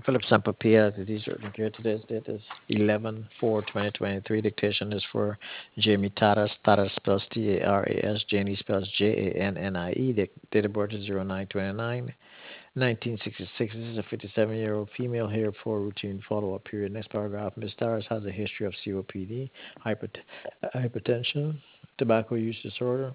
Philip Sampapia, the teacher here. Today's date is 11/4/2023. Dictation is for Jamie Taras. Taras spells Taras. Janie spells Jannie. The date of birth is 09/29. 1966. This is a 57-year-old female here for routine follow-up period. Next paragraph. Ms. Taras has a history of COPD, hypertension, tobacco use disorder,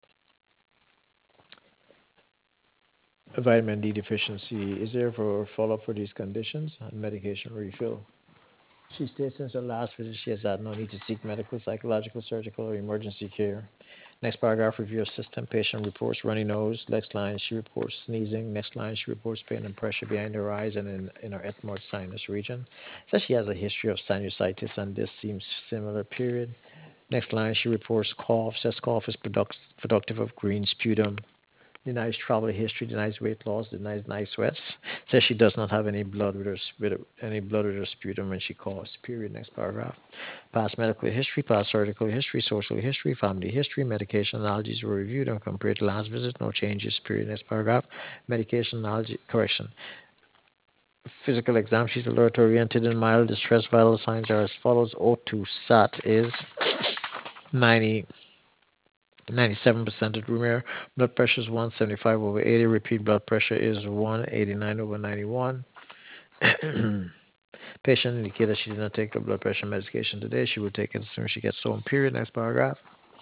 vitamin D deficiency. Is there for follow-up for these conditions and medication refill? She states since her last visit she has had no need to seek medical, psychological, surgical, or emergency care. Next paragraph, review of system. Patient reports runny nose. Next line, she reports sneezing. Next line, she reports pain and pressure behind her eyes and in her ethmoid sinus region. Says she has a history of sinusitis and this seems similar, period. Next line, she reports cough. Says cough is productive of green sputum. Denies travel history, denies weight loss, denies night sweats. Says she does not have any blood with any blood with her sputum when she coughs. Period. Next paragraph. Past medical history, past surgical history, social history, family history, medication allergies were reviewed and compared to last visit. No changes. Period. Next paragraph. Medication allergy correction. Physical exam. She's alert oriented and mild distress. Vital signs are as follows. O2 SAT is 90. 97% at room air. Blood pressure is 175/80. Repeat blood pressure is 189/91. Patient indicated she did not take her blood pressure medication today. She will take it as soon as she gets home. Period. Next paragraph.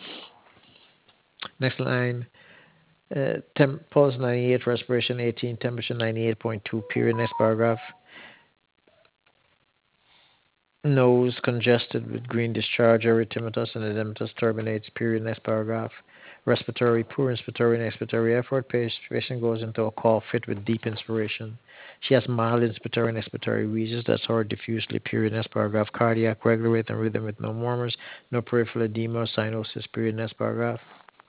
Next line. Pulse 98, respiration 18, temperature 98.2. Period. Next paragraph. Nose congested with green discharge, erythematous and edematous turbinates. Period. Next paragraph. Respiratory, poor inspiratory and expiratory effort. Patient goes into a cough fit with deep inspiration. She has mild inspiratory and expiratory wheezes that's heard diffusely. Period. Next paragraph. Cardiac, regular rate and rhythm with no murmurs, no peripheral edema or cyanosis. Period. Next paragraph.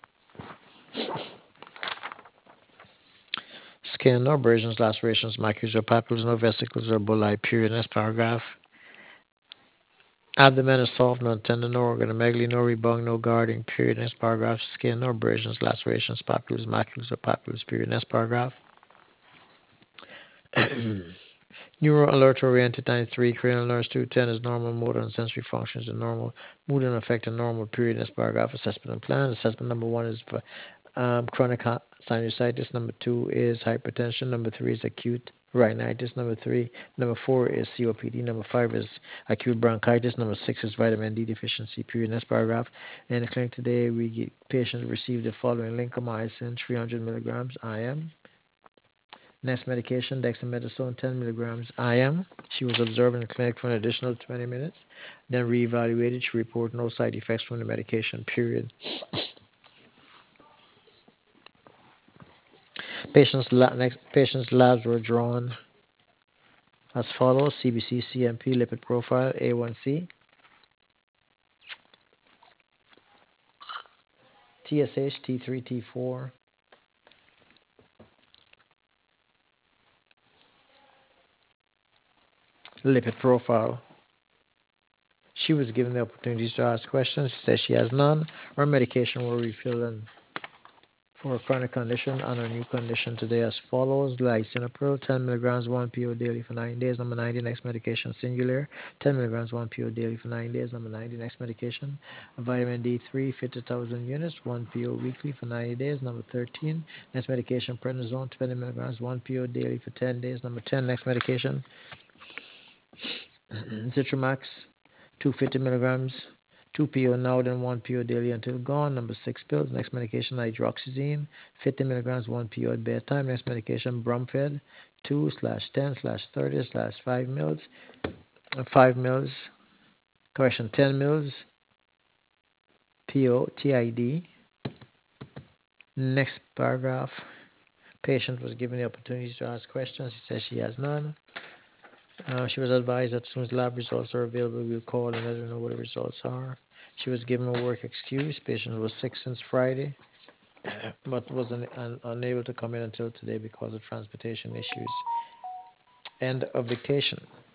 Skin, no abrasions, lacerations, macules or papules, no vesicles or bullae. Period. Next paragraph. Abdomen is soft, no tendon, no organomegaly, no rebung, no guarding. Period. Next paragraph. Skin, no abrasions, lacerations, papules, macules or papules. Period. Next paragraph. Neural alert oriented 93, cranial nerves 210 is normal, motor and sensory functions are normal, mood and affect are normal. Period. Next paragraph. Assessment and plan. Assessment number one is for chronic sinusitis. Number two is hypertension. Number three is acute rhinitis. Number four is COPD. Number five is acute bronchitis. Number six is vitamin D deficiency. Period. Next paragraph. In the clinic today, patients received the following: lincomycin 300 milligrams IM. Next medication, dexamethasone 10 milligrams IM. She was observed in the clinic for an additional 20 minutes. Then reevaluated. She reported no side effects from the medication. Period. Patient's labs were drawn as follows: CBC, CMP, lipid profile, A1C, TSH, T3, T4, lipid profile. She was given the opportunities to ask questions. She says she has none. Her medication were refilled and for a chronic condition and a new condition today as follows: lisinopril 10 milligrams 1 PO daily for 9 days. Number 90, next medication Singular 10 milligrams 1 PO daily for 9 days. Number 90, next medication vitamin D3 50,000 units 1 PO weekly for 90 days. Number 13, next medication prednisone 20 milligrams 1 PO daily for 10 days. Number 10, next medication Citromax 250 milligrams 2 PO now, then 1 PO daily until gone. Number 6 pills. Next medication, hydroxyzine, 50 milligrams, 1 PO at bedtime. Next medication, Bromfed, 2/10/30/5 mils, 5 mils, correction, 10 mils, PO, TID. Next paragraph. Patient was given the opportunity to ask questions. She says she has none. She was advised that as soon as lab results are available, we'll call and let her know what the results are. She was given a work excuse. Patient was sick since Friday, but was unable to come in until today because of transportation issues. End of dictation.